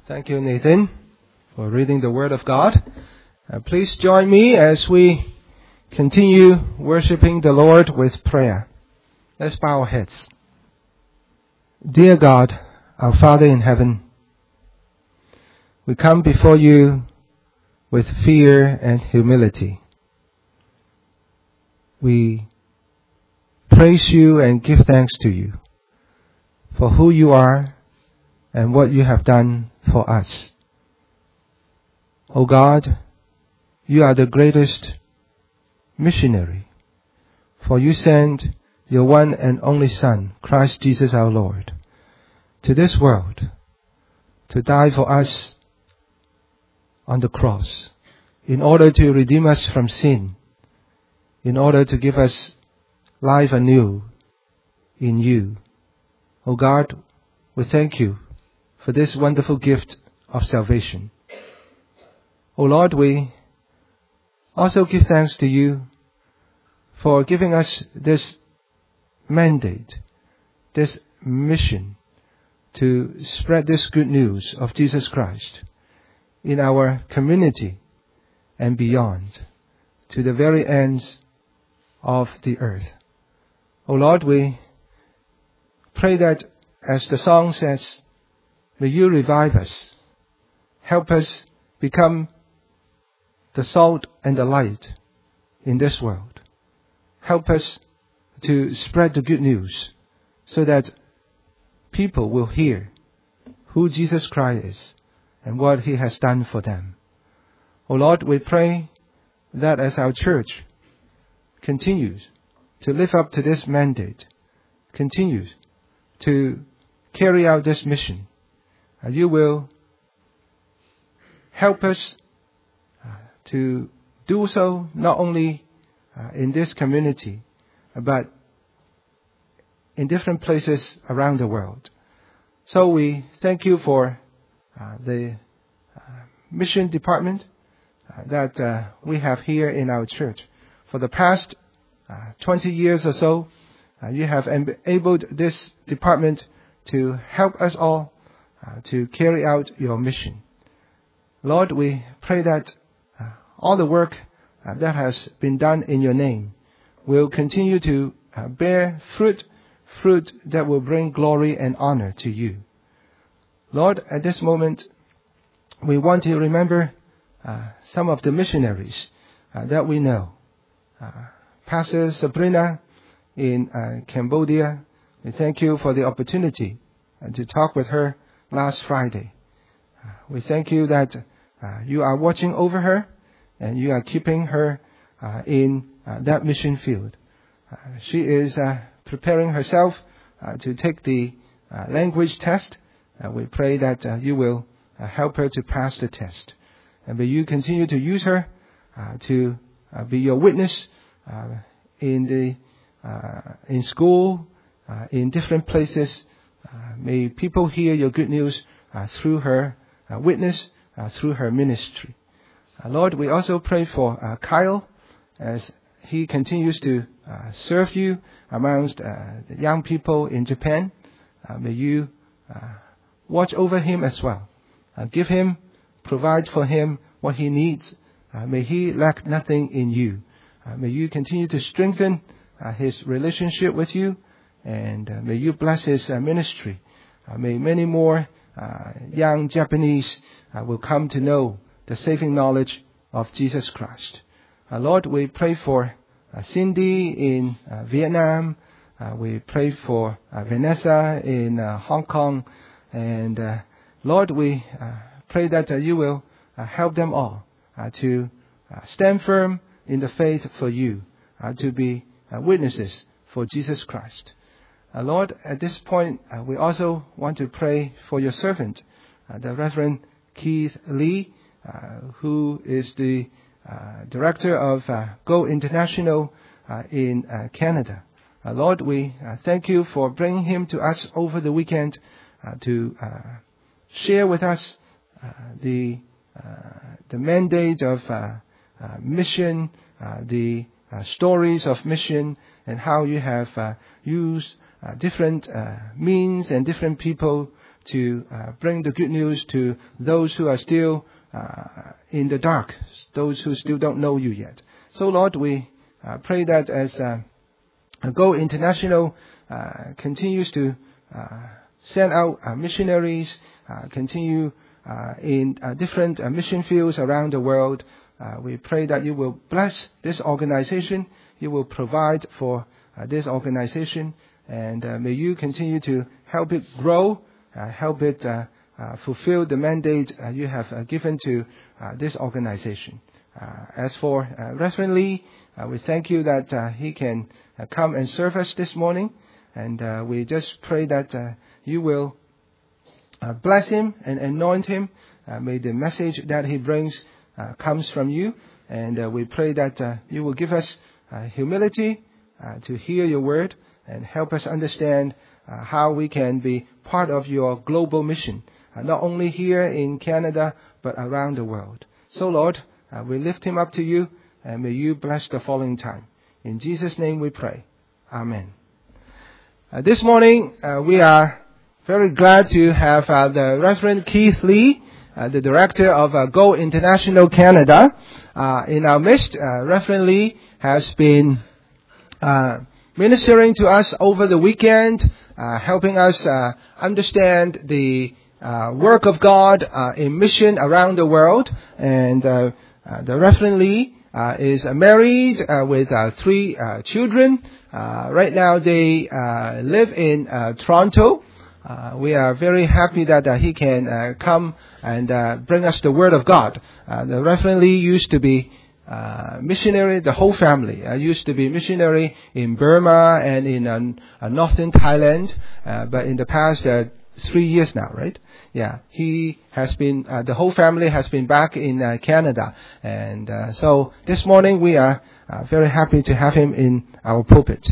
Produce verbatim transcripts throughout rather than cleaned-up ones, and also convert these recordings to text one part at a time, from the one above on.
Thank you, Nathan, for reading the Word of God. Uh, please join me as we continue worshiping the Lord with prayer. Let's bow our heads. Dear God, our Father in heaven, we come before you with fear and humility. We praise you and give thanks to you for who you are and what you have done for us. O God, you are the greatest missionary, for you sent your one and only Son, Christ Jesus our Lord, to this world to die for us on the cross in order to redeem us from sin, in order to give us life anew in you. O God, we thank you for this wonderful gift of salvation. O Lord, we also give thanks to you for giving us this mandate, this mission to spread this good news of Jesus Christ in our community and beyond, to the very ends of the earth. O Lord, we pray that, as the song says, may you revive us, help us become the salt and the light in this world. Help us to spread the good news so that people will hear who Jesus Christ is and what he has done for them. O Lord, we pray that as our church continues to live up to this mandate, continues to carry out this mission, uh, you will help us uh, to do so not only uh, in this community, but in different places around the world. So we thank you for uh, the uh, mission department uh, that uh, we have here in our church. For the past uh, twenty years or so, uh, you have enabled this department to help us all uh, to carry out your mission. Lord, we pray that uh, all the work uh, that has been done in your name will continue to uh, bear fruit, fruit that will bring glory and honor to you. Lord, at this moment, we want to remember uh, some of the missionaries uh, that we know. Uh, Pastor Sabrina in uh, Cambodia, we thank you for the opportunity uh, to talk with her last Friday. Uh, we thank you that uh, you are watching over her and you are keeping her uh, in uh, that mission field. Uh, she is uh, preparing herself uh, to take the uh, language test. Uh, we pray that uh, you will uh, help her to pass the test. And may you continue to use her uh, to uh, be your witness uh, in the uh, in school, uh, in different places. Uh, may people hear your good news uh, through her uh, witness, uh, through her ministry. Uh, Lord, we also pray for uh, Kyle as he continues to uh, serve you amongst uh, the young people in Japan. Uh, may you uh, watch over him as well. Uh, give him, provide for him what he needs. Uh, may he lack nothing in you. Uh, may you continue to strengthen uh, his relationship with you, and uh, may you bless his uh, ministry. Uh, may many more uh, young Japanese uh, will come to know the saving knowledge of Jesus Christ. Uh, Lord, we pray for uh, Cindy in uh, Vietnam. Uh, we pray for uh, Vanessa in uh, Hong Kong. And uh, Lord, we uh, pray that uh, you will uh, help them all uh, to uh, stand firm in the faith for you, uh, to be uh, witnesses for Jesus Christ. Uh, Lord, at this point, uh, we also want to pray for your servant, uh, the Reverend Keith Lee, uh, who is the uh, director of uh, Go International uh, in uh, Canada. Uh, Lord, we uh, thank you for bringing him to us over the weekend uh, to uh, share with us uh, the uh, the mandate of uh, uh, mission, uh, the uh, stories of mission, and how you have uh, used uh, different uh, means and different people to uh, bring the good news to those who are still uh, in the dark, those who still don't know you yet. So, Lord, we uh, pray that as uh, Go International uh, continues to uh, send out uh, missionaries, uh, continue uh, in uh, different uh, mission fields around the world, uh, we pray that you will bless this organization, you will provide for uh, this organization, and uh, may you continue to help it grow, uh, help it uh, uh, fulfill the mandate uh, you have uh, given to uh, this organization. Uh, as for uh, Reverend Lee, uh, we thank you that uh, he can uh, come and serve us this morning, and uh, we just pray that uh, you will uh, bless him and anoint him. Uh, may the message that he brings uh, comes from you, and uh, we pray that uh, you will give us uh, humility uh, to hear your word and help us understand uh, how we can be part of your global mission, uh, not only here in Canada but around the world. So, Lord, Uh, we lift him up to you, and may you bless the following time. In Jesus' name we pray. Amen. Uh, this morning, uh, we are very glad to have uh, the Reverend Keith Lee, uh, the director of uh, Go International Canada, uh, in our midst. Uh, Reverend Lee has been uh, ministering to us over the weekend, uh, helping us uh, understand the uh, work of God uh, in mission around the world, and uh, Uh, the Reverend Lee uh, is uh, married uh, with uh, three uh, children. Uh, right now they uh, live in uh, Toronto. Uh, we are very happy that uh, he can uh, come and uh, bring us the Word of God. Uh, the Reverend Lee used to be uh, missionary, the whole family uh, used to be missionary in Burma and in uh, uh, northern Thailand, uh, but in the past uh, three years now, right? Yeah, he has been, uh, the whole family has been back in uh, Canada. And uh, so this morning we are uh, very happy to have him in our pulpit.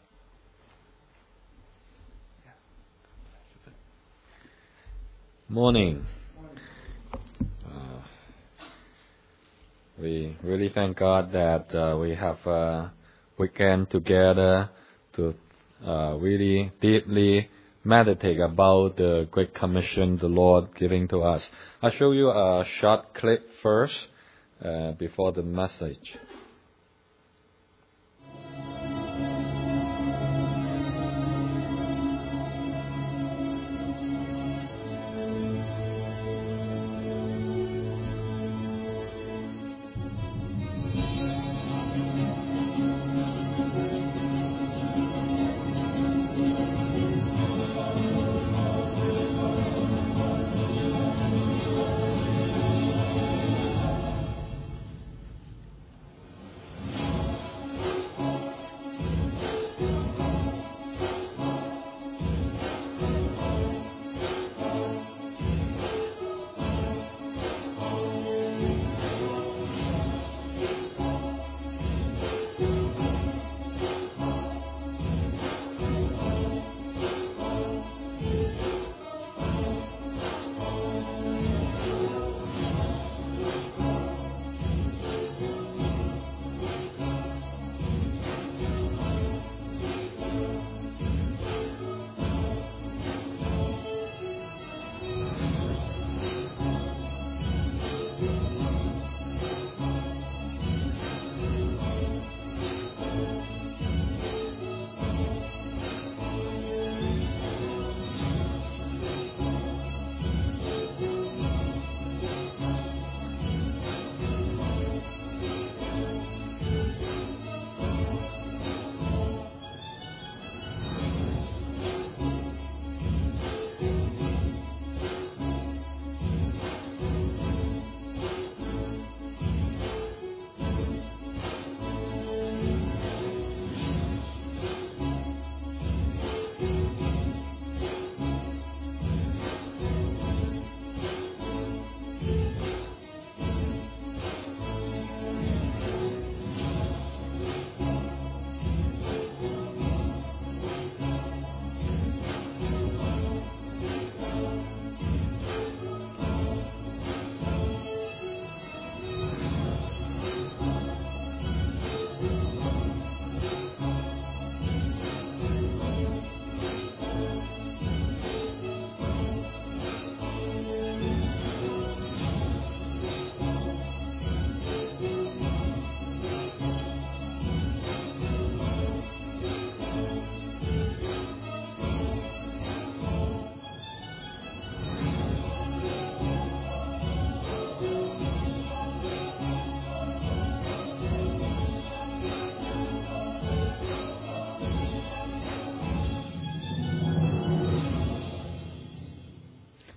Morning. Uh, we really thank God that uh, we have a weekend together to uh, really deeply meditate about the Great Commission the Lord giving to us. I'll show you a short clip first uh, before the message.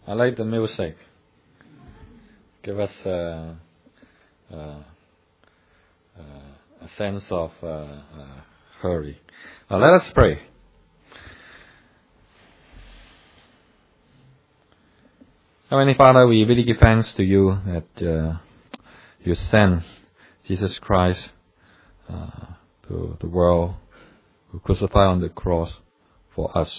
I like the music. Give us a, a, a sense of uh, uh, hurry. Now let us pray. Heavenly Father, we really give thanks to you that uh, you sent Jesus Christ uh, to the world, who crucified on the cross for us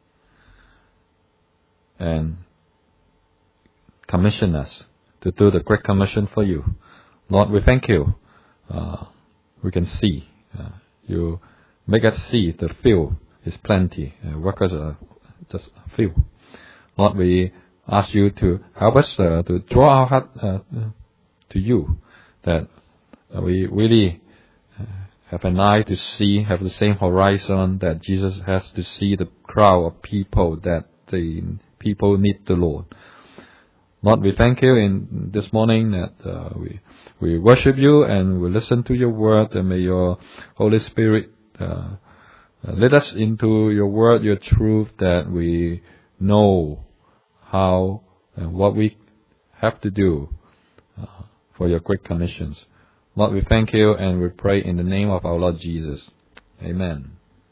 and commissioned us to do the Great Commission for you. Lord, we thank you. Uh, we can see. Uh, you make us see the field is plenty. Uh, workers are just few. Lord, we ask you to help us uh, to draw our heart uh, to you, that uh, we really uh, have an eye to see, have the same horizon that Jesus has, to see the crowd of people, that the people need the Lord. Lord, we thank you in this morning that uh, we we worship you and we listen to your word, and may your Holy Spirit uh, lead us into your word, your truth, that we know how and what we have to do uh, for your great commissions. Lord, we thank you and we pray in the name of our Lord Jesus. Amen.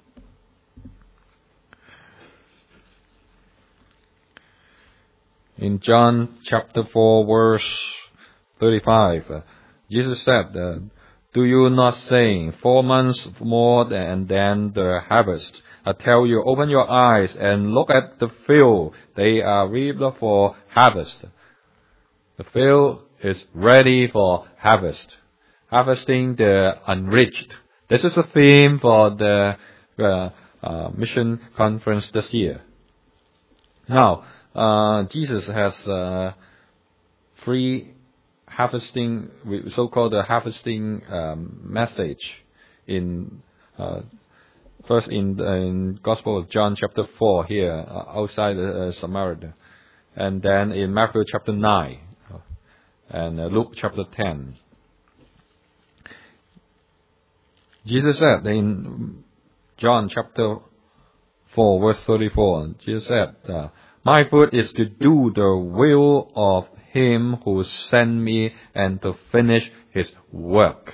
In John chapter four, verse thirty-five, uh, Jesus said, uh, do you not say, four months more and then the harvest? I tell you, open your eyes and look at the field. They are reaped for harvest. The field is ready for harvest. Harvesting the unreached. This is the theme for the uh, uh, mission conference this year. Now, uh, Jesus has uh, three harvesting, so-called the harvesting um, message in uh, first in the in Gospel of John chapter four here uh, outside uh, Samaria, and then in Matthew chapter nine uh, and uh, Luke chapter ten. Jesus said in John chapter four verse thirty-four, Jesus said, uh, my food is to do the will of him who sent me and to finish his work.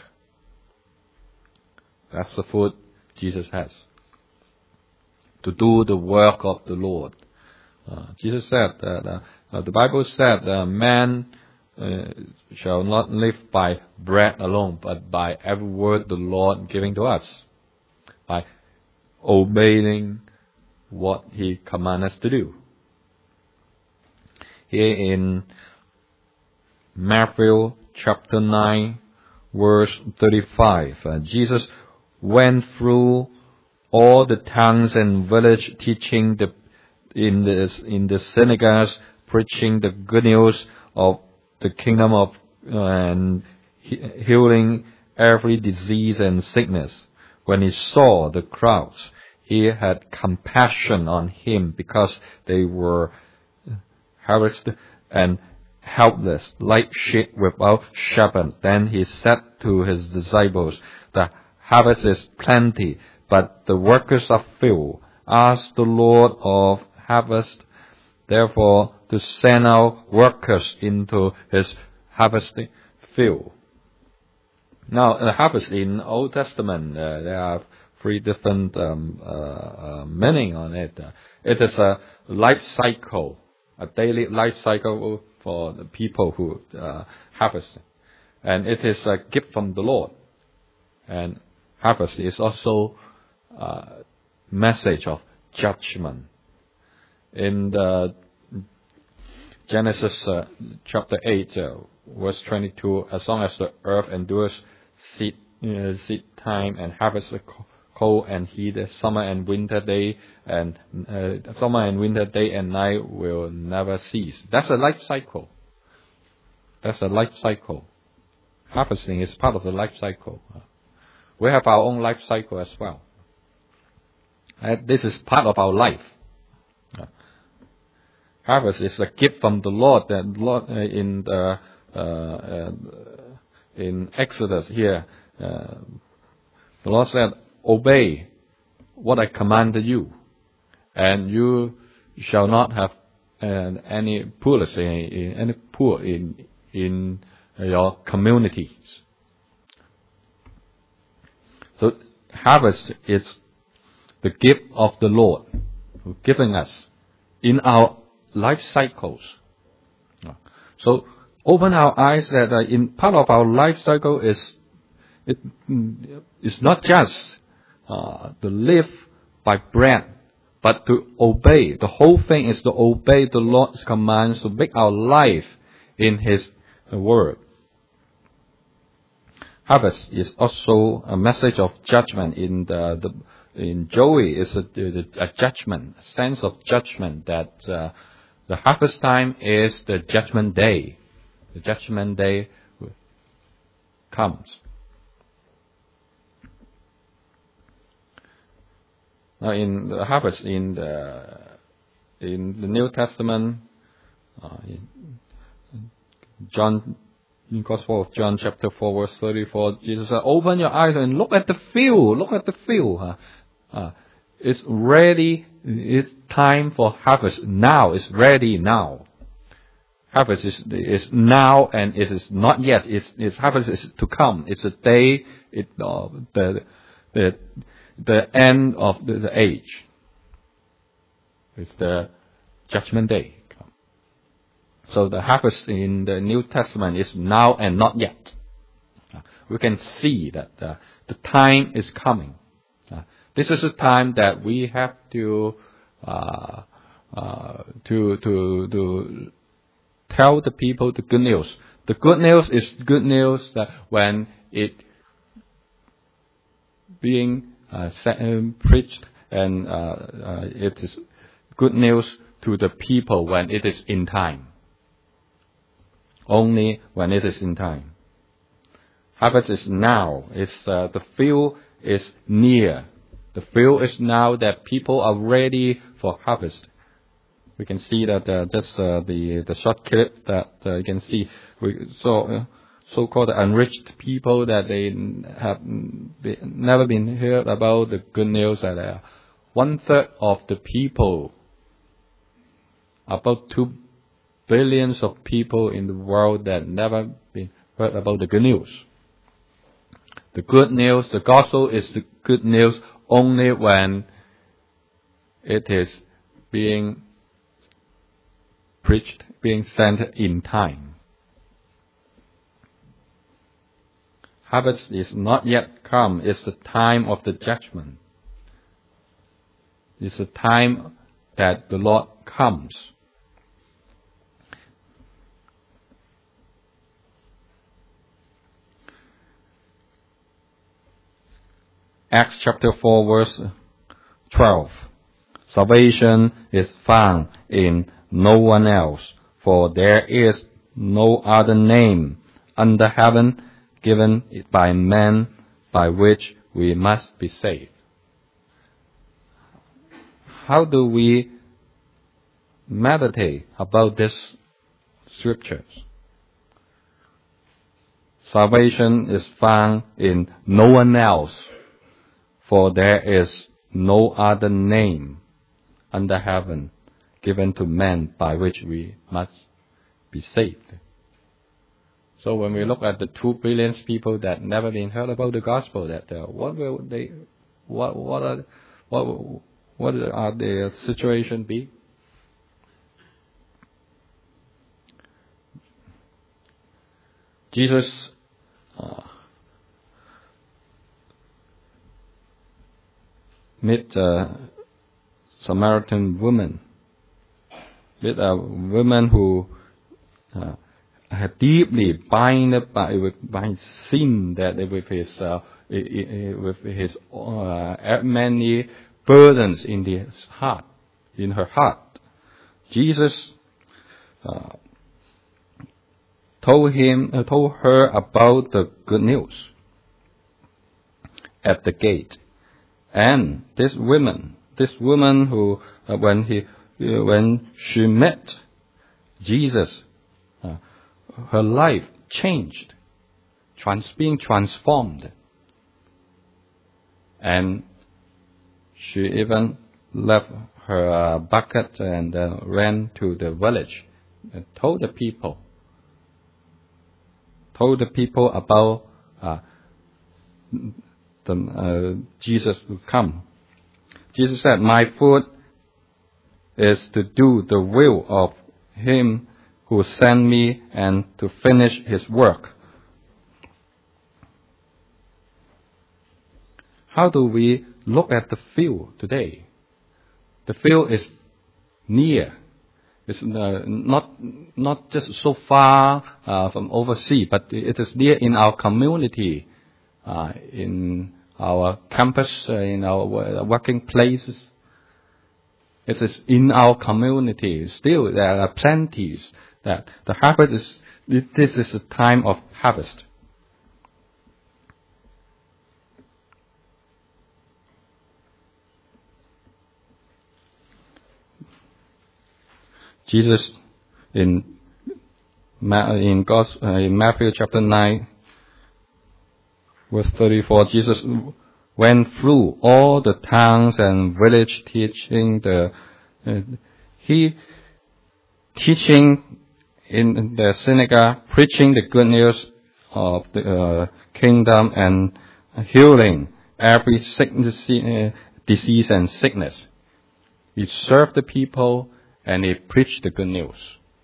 That's the food Jesus has. To do the work of the Lord. Uh, Jesus said that, uh, uh, the Bible said, uh, man uh, shall not live by bread alone, but by every word the Lord giving to us. By obeying what he commands us to do. Here in Matthew chapter nine, verse thirty-five, uh, Jesus went through all the towns and villages, teaching the in the in the synagogues, preaching the good news of the kingdom of uh, and he, healing every disease and sickness. When he saw the crowds, he had compassion on him, because they were harassed and helpless, like sheep without shepherd. Then he said to his disciples, the harvest is plenty, but the workers are few. Ask the Lord of harvest, therefore, to send out workers into his harvesting field. Now, the harvest in Old Testament, uh, there are three different um, uh, uh, meaning on it. Uh, it is a life cycle, a daily life cycle for the people who uh, harvest. And it is a gift from the Lord. And harvest is also a message of judgment. In the Genesis uh, chapter eight, uh, verse twenty-two, as long as the earth endures seed, uh, seed time and harvest, cold and heat, summer and winter day, and uh, summer and winter day and night will never cease. That's a life cycle. That's a life cycle. Harvesting is part of the life cycle. We have our own life cycle as well. And this is part of our life. Harvest is a gift from the Lord. That Lord uh, in the uh, uh, in Exodus here, uh, the Lord said, "Obey what I commanded you, and you shall not have uh, any poorness, in, any poor in in your communities. So harvest is the gift of the Lord giving us in our life cycles. So open our eyes that uh, in part of our life cycle is it is not just uh, to live by bread, but to obey. The whole thing is to obey the Lord's commands, to make our life in His word. Harvest is also a message of judgment. In the, the in Joey is a, a judgment, a sense of judgment that uh, the harvest time is the judgment day. The judgment day comes. Now, in the harvest in the in the New Testament, uh, in John. In Gospel of John, chapter four, verse thirty-four, Jesus said, "Open your eyes and look at the field. Look at the field. Uh, uh, it's ready. It's time for harvest now. It's ready now. Harvest is is now, and it is not yet. It's, it's harvest is to come. It's a day. It uh, the the the end of the, the age. It's the judgment day." So the harvest in the New Testament is now and not yet. Uh, we can see that uh, the time is coming. Uh, this is a time that we have to uh, uh, to to to tell the people the good news. The good news is good news that when it being uh, set, um, preached, and uh, uh, it is good news to the people when it is in time. Only when it is in time. Harvest is now. It's uh, the field is near. The field is now that people are ready for harvest. We can see that uh, just uh, the the short clip that uh, you can see. We saw uh, so-called enriched people that they have be, never been heard about the good news that uh, one third of the people, about two billions of people in the world that never been heard about the good news. The good news, the gospel is the good news only when it is being preached, being sent in time. Harvest is not yet come. It's the time of the judgment. It's the time that the Lord comes. Acts chapter four, verse twelve. Salvation is found in no one else, for there is no other name under heaven given by men by which we must be saved. How do we meditate about these scriptures? Salvation is found in no one else, for there is no other name under heaven given to men by which we must be saved. So when we look at the two billion people that never been heard about the gospel, that uh, what will they, what what are what what are their situation be? Jesus uh, met a Samaritan woman, met a woman who uh, had deeply bound by with by sin, that with his uh, with his uh, many burdens in his heart, in her heart. Jesus uh, told him, uh, told her about the good news at the gate. And this woman, this woman who, uh, when he, uh, when she met Jesus, uh, her life changed, trans, being transformed, and she even left her uh, bucket and uh, ran to the village and told the people, told the people about uh, the, uh, Jesus who come. Jesus said, "My food is to do the will of Him who sent me and to finish His work." How do we look at the field today? The field is near. It's uh, not not just so far uh, from overseas, but it is near in our community, uh, in our campus, uh, in our working places. It is in our community. Still, there are plenties that the harvest is. This is a time of harvest. Jesus in in, God, uh, in Matthew chapter nine, verse thirty-four, Jesus went through all the towns and villages teaching the uh, he teaching in the synagogue, preaching the good news of the uh, kingdom and healing every sickness, uh, disease and sickness. He served the people and he preached the good news.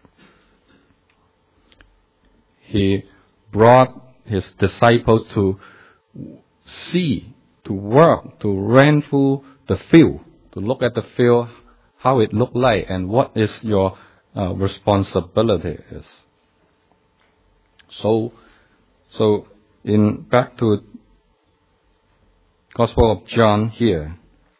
He brought his disciples to see, to work, to run through the field, to look at the field, how it looked like, and what is your uh, responsibility is. So, so in back to Gospel of John here,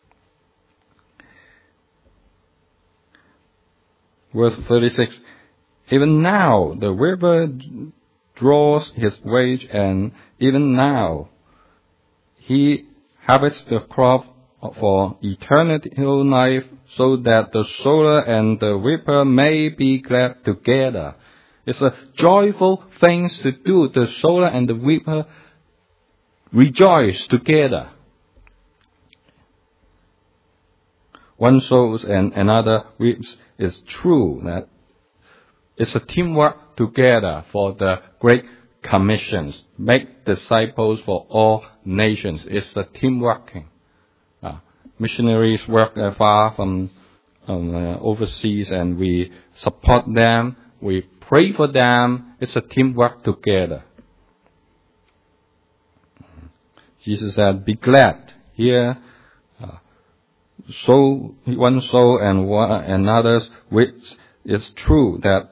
verse thirty-six. Even now the river draws his wage, and even now he harvests the crop for eternal life, so that the sower and the reaper may be glad together. It's a joyful thing to do. The sower and the reaper rejoice together. One sows and another reaps. It's true that it's a teamwork together for the Great Commissions. Make disciples for all nations. It's a team working. Uh, missionaries work uh, far from um, uh, overseas, and we support them. We pray for them. It's a teamwork together. Jesus said, "Be glad." Here, uh, so one soul and one another's, which is true that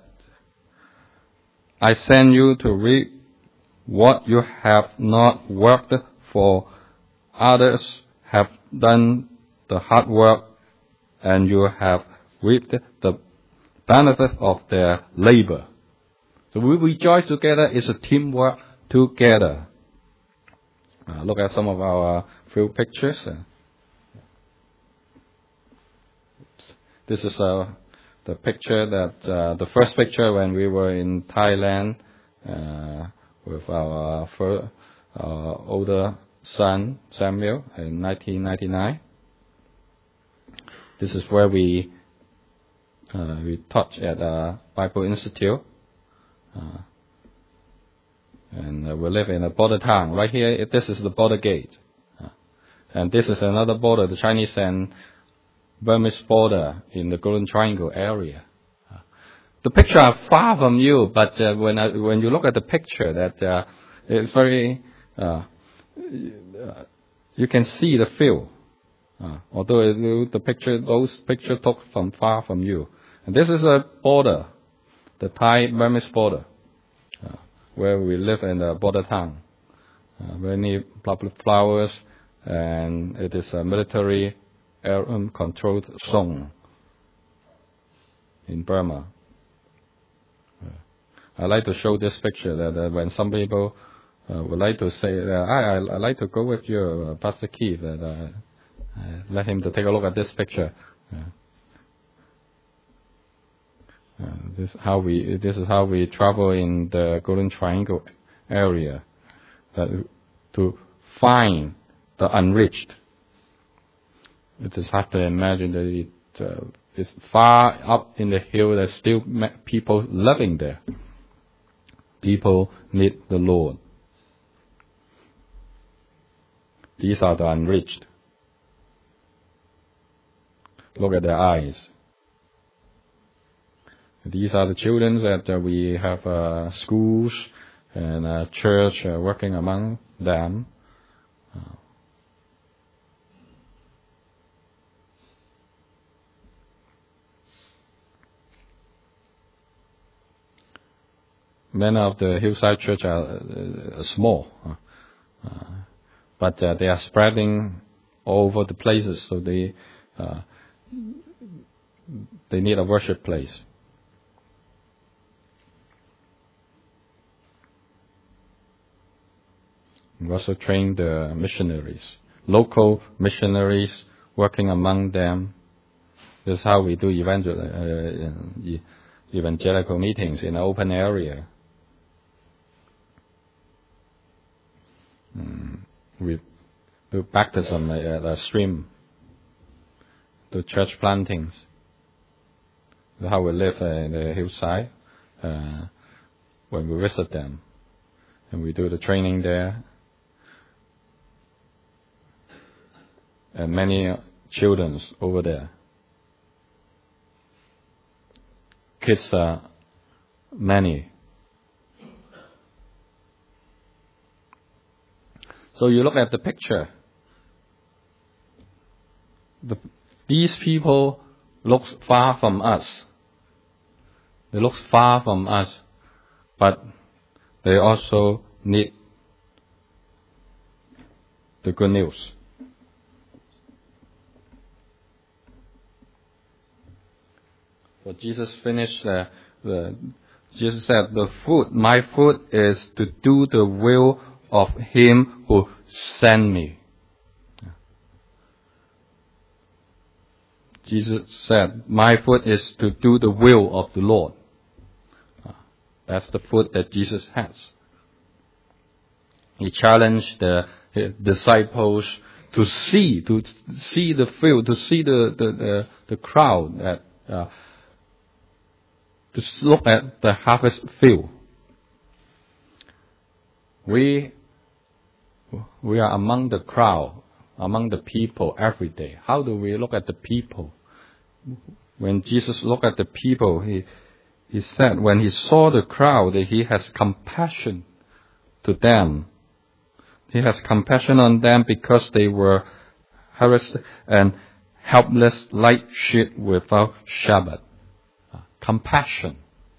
I send you to reap what you have not worked for. Others have done the hard work, and you have reaped the benefit of their labor. So we rejoice together. It's a teamwork together. Uh, look at some of our few pictures. Uh, this is uh, the picture that uh, the first picture when we were in Thailand uh, with our first, uh, older son Samuel in nineteen ninety-nine. This is where we uh, we taught at a Bible Institute, uh, and uh, we live in a border town. Right here, this is the border gate, uh, and this is another border, the Chinese and Burmese border in the Golden Triangle area. Uh, the picture are far from you, but uh, when I, when you look at the picture, that uh, it's very uh, you can see the field. Uh, although it, the picture, those pictures took from far from you. And this is a border, the Thai-Burmese border, uh, where we live in a border town. Uh, many public flowers, and it is a military controlled zone in Burma. Uh, I like to show this picture that uh, when some people uh, would like to say, uh, I, I, I like to go with you, uh, Pastor Keith, that uh, Uh, let him to take a look at this picture. Uh, uh, this how we this is how we travel in the Golden Triangle area, uh, to find the unreached. It is hard to imagine that it uh, is far up in the hill. There's still people living there. People need the Lord. These are the unreached. Look at their eyes. These are the children that uh, we have uh, schools and uh, church uh, working among them. Uh, many of the hillside church are uh, small, uh, uh, but uh, they are spreading all over the places, so they uh, they need a worship place. We also train the missionaries, local missionaries working among them. This is how we do evangel- uh, evangelical meetings in an open area. Mm. We do baptism at a stream, do church plantings. This is how we live uh, in the hillside uh, when we visit them. And we do the training there. And many children over there. Kids are many. So you look at the picture. The, these people look far from us. They look far from us, but they also need the good news. So Jesus finished, uh, the, Jesus said, the food, my food is to do the will of Him who sent me. Jesus said, my food is to do the will of the Lord. That's the food that Jesus has. He challenged the disciples to see, to see the field, to see the, the, the, the crowd, that, uh, to look at the harvest field. We, we are among the crowd, among the people every day. How do we look at the people? When Jesus looked at the people, he, he said, when he saw the crowd, that he has compassion to them. He has compassion on them because they were harassed and helpless like sheep without shepherd. Compassion.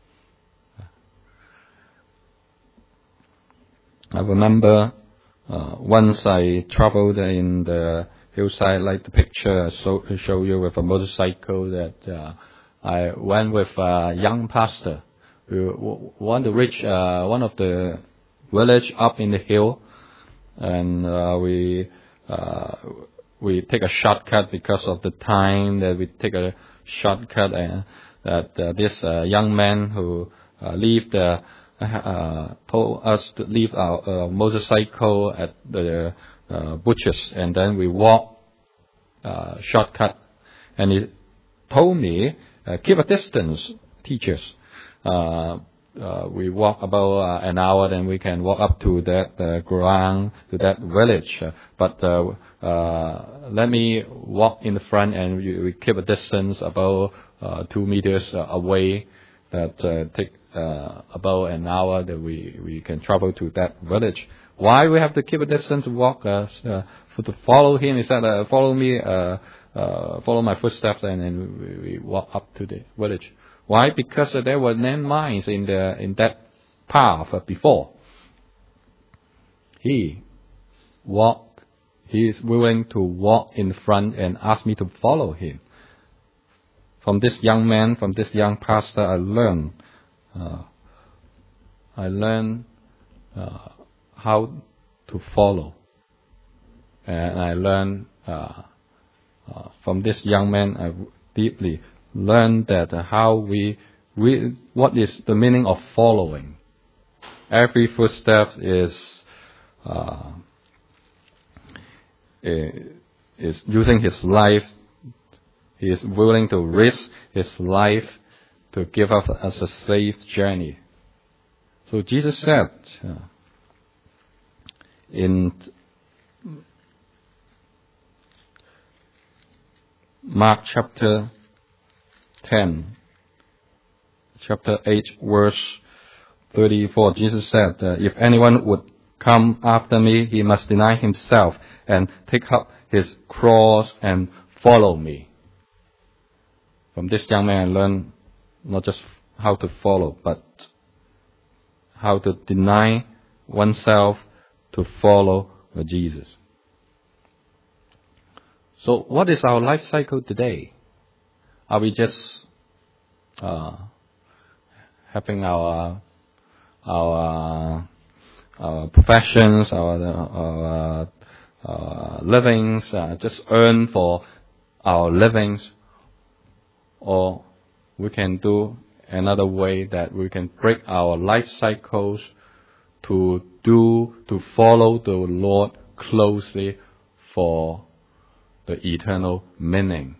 I remember uh, once I traveled in the hillside, like the picture I show, show you with a motorcycle, that uh, I went with a young pastor who wanted to reach uh, one of the village up in the hill, and uh, we uh, we take a shortcut because of the time that we take a shortcut, and that uh, this uh, young man who uh, leave the uh, told us to leave our uh, motorcycle at the uh, bushes, and then we walk uh, shortcut. And he told me, uh, keep a distance, teachers. Uh, uh, we walk about uh, an hour, then we can walk up to that uh, ground, to that village. Uh, but uh, uh, let me walk in the front, and we, we keep a distance about uh, two meters uh, away. That uh, take uh, about an hour that we, we can travel to that village. Why we have to keep a distance to walk? Uh, uh, for to follow him, he said, uh, "Follow me, uh, uh, follow my footsteps," and then we, we walk up to the village. Why? Because uh, there were landmines in the in that path uh, before. He walked. He is willing to walk in front and ask me to follow him. From this young man, from this young pastor, I learned. Uh, I learned uh, how to follow, and I learned uh, uh, from this young man. I deeply learned that uh, how we, we, what is the meaning of following. Every footstep is uh, is using his life. He is willing to risk his life to give us a safe journey. So Jesus said uh, in Mark chapter ten, chapter eight, verse thirty-four, Jesus said, uh, if anyone would come after me, he must deny himself and take up his cross and follow me. From this young man, I learned not just how to follow, but how to deny oneself to follow Jesus. So what is our life cycle today? Are we just uh, having our our, our professions, our, our uh, livings, uh, just earn for our livings, or we can do another way that we can break our life cycles to do, to follow the Lord closely for the eternal meaning.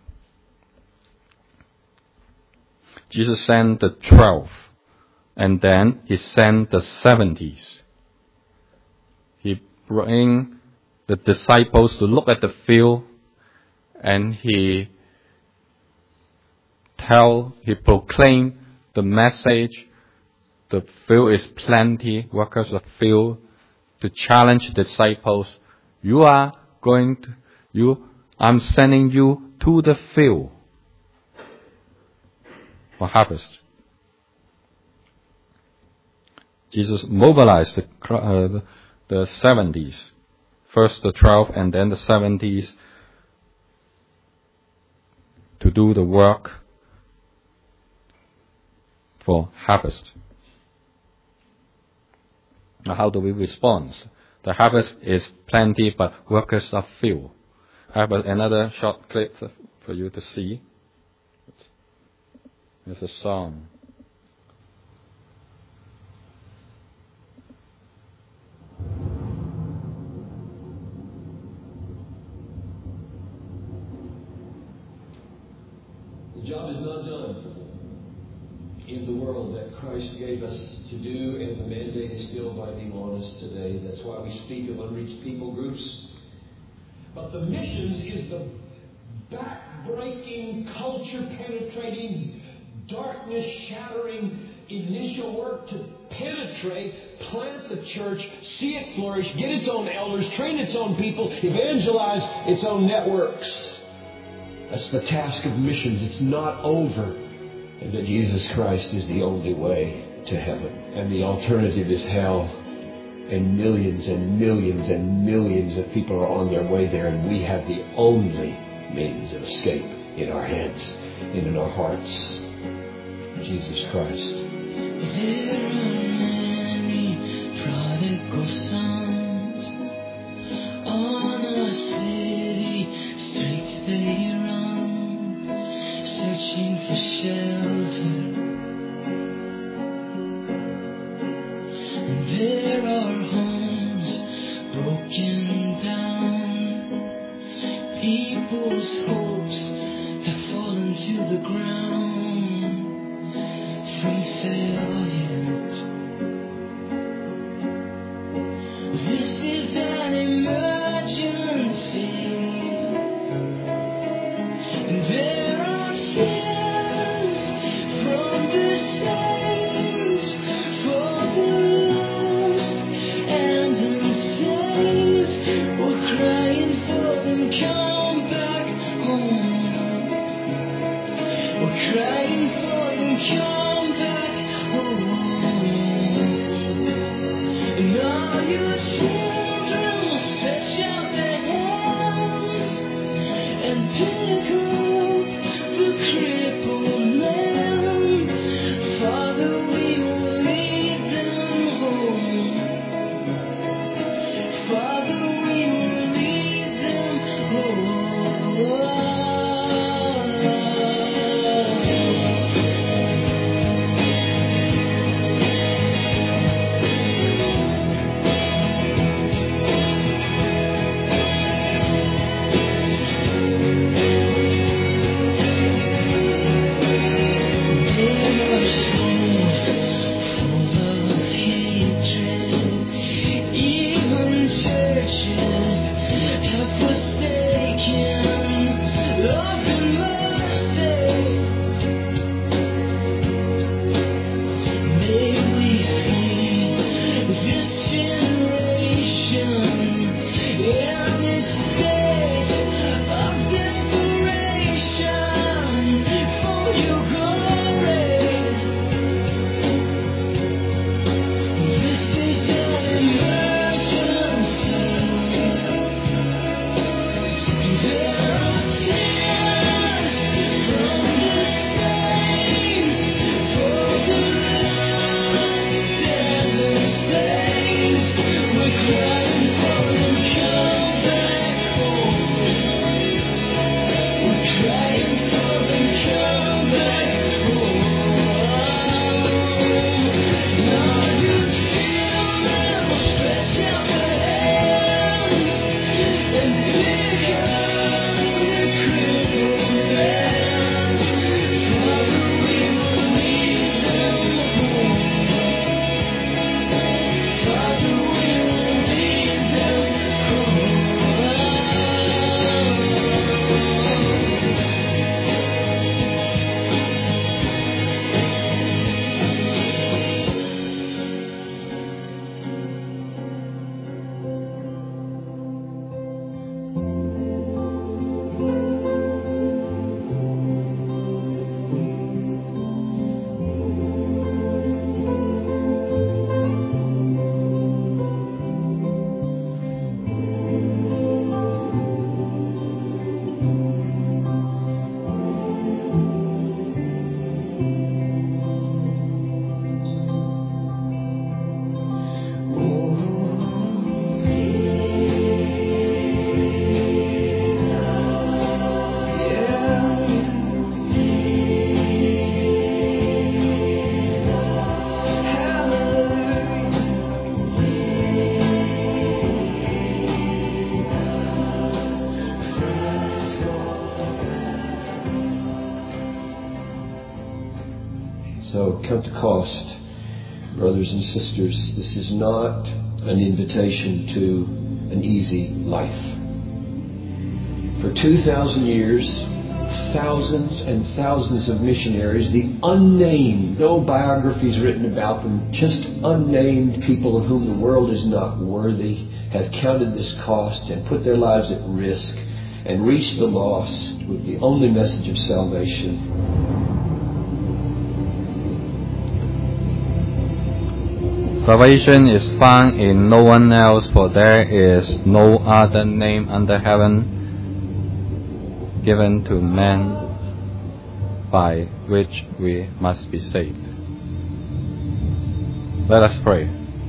Jesus sent the twelve, and then he sent the seventies. He bring the disciples to look at the field, and he tell, he proclaimed the message, the field is plenty, workers are few, to challenge the disciples. You are going to, you, I'm sending you to the field for harvest. Jesus mobilized the, uh, the, the seventies, first the twelve and then the seventies, to do the work for harvest. Now, how do we respond? The harvest is plenty, but workers are few. I have another short clip for you to see. It's a song. The job is not done in the world that Christ gave us to do, and the mandate is still binding on us today. That's why we speak of unreached people groups. But the missions is the back-breaking, culture-penetrating, darkness-shattering initial work to penetrate, plant the church, see it flourish, get its own elders, train its own people, evangelize its own networks. That's the task of missions. It's not over. And that Jesus Christ is the only way to heaven. And the alternative is hell. And millions and millions and millions of people are on their way there. And we have the only means of escape in our hands and in our hearts. Jesus Christ. There are many prodigal sons on our city streets they run, searching for shelter. And there are homes broken down, people's hopes have fallen to the ground from failures. This is an emergency, and there are tears from the saints for the lost and unsaved. We're crying for them, come back home. We're crying for them, come back home. And all your children will stretch out their hands and pick up the crippled man. Father, we will lead them home. Father, we will lead them home. So count the cost, brothers and sisters. This is not an invitation to an easy life. For two thousand years, thousands and thousands of missionaries, the unnamed, no biographies written about them, just unnamed people of whom the world is not worthy, have counted this cost and put their lives at risk and reached the lost with the only message of salvation. Salvation is found in no one else, for there is no other name under heaven given to men by which we must be saved. Let us pray.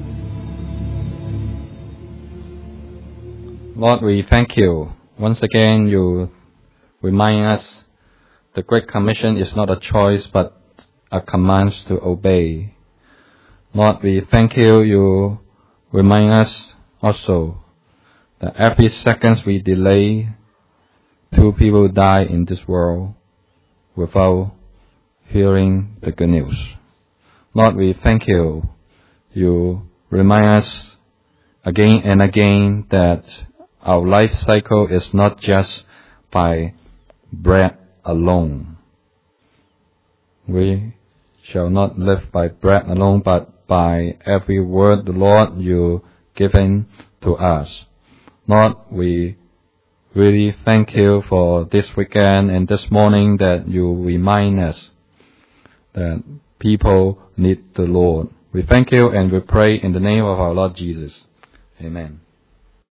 Lord, we thank you. Once again, you remind us the Great Commission is not a choice but a command to obey. Lord, we thank you. You remind us also that every second we delay, two people die in this world without hearing the good news. Lord, we thank you. You remind us again and again that our life cycle is not just by bread alone. We shall not live by bread alone, but by every word, the Lord, you given to us. Lord, we really thank you for this weekend and this morning that you remind us that people need the Lord. We thank you and we pray in the name of our Lord Jesus. Amen.